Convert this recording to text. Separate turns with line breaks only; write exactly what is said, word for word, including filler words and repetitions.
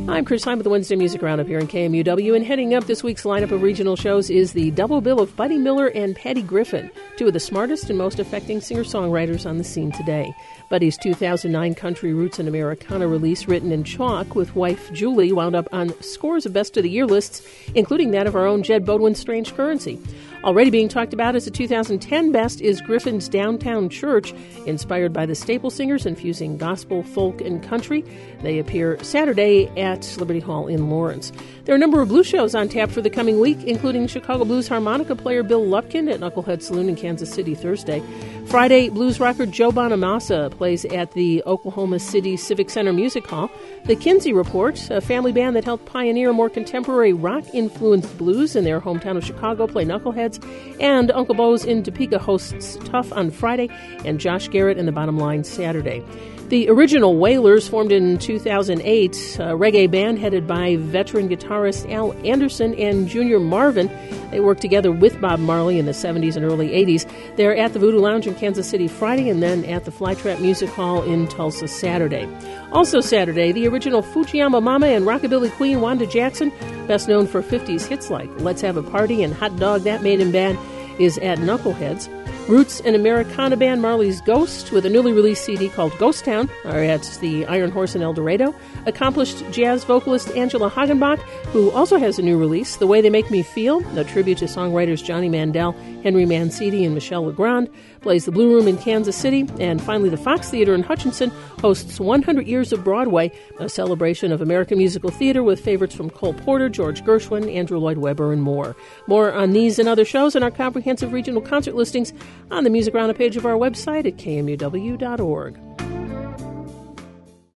I'm Chris Hine with the Wednesday Music Roundup here in K M U W, and heading up this week's lineup of regional shows is the double bill of Buddy Miller and Patty Griffin, two of the smartest and most affecting singer-songwriters on the scene today. Buddy's two thousand nine Country Roots and Americana release, written in chalk with wife Julie, wound up on scores of Best of the Year lists, including that of our own Jed Bodwin's Strange Currency. Already being talked about as a two thousand ten best is Griffin's Downtown Church, inspired by the Staple Singers, infusing gospel, folk, and country. They appear Saturday at Liberty Hall in Lawrence. There are a number of blues shows on tap for the coming week, including Chicago blues harmonica player Bill Lupkin at Knucklehead Saloon in Kansas City Thursday. Friday, blues rocker Joe Bonamassa plays at the Oklahoma City Civic Center Music Hall. The Kinsey Report, a family band that helped pioneer more contemporary rock-influenced blues in their hometown of Chicago, play Knuckleheads. And Uncle Bo's in Topeka hosts Tough on Friday, and Josh Garrett and the Bottom Line Saturday. The original Wailers, formed in two thousand eight, a reggae band headed by veteran guitarist Al Anderson and Junior Marvin. They worked together with Bob Marley in the seventies and early eighties. They're at the Voodoo Lounge in Kansas City Friday, and then at the Flytrap Music Hall in Tulsa Saturday. Also Saturday, the original Fujiyama Mama and rockabilly queen Wanda Jackson, best known for fifties hits like Let's Have a Party and Hot Dog That Maiden Band, is at Knuckleheads. Roots and Americana band Marley's Ghost, with a newly released C D called Ghost Town, are at the Iron Horse in El Dorado. Accomplished jazz vocalist Angela Hagenbach, who also has a new release, The Way They Make Me Feel, a tribute to songwriters Johnny Mandel, Henry Mancini, and Michelle Legrand, plays the Blue Room in Kansas City. And finally, the Fox Theater in Hutchinson hosts one hundred Years of Broadway, a celebration of American musical theater with favorites from Cole Porter, George Gershwin, Andrew Lloyd Webber, and more. More on these and other shows and our comprehensive regional concert listings on the Music Roundup page of our website at K M U W dot org.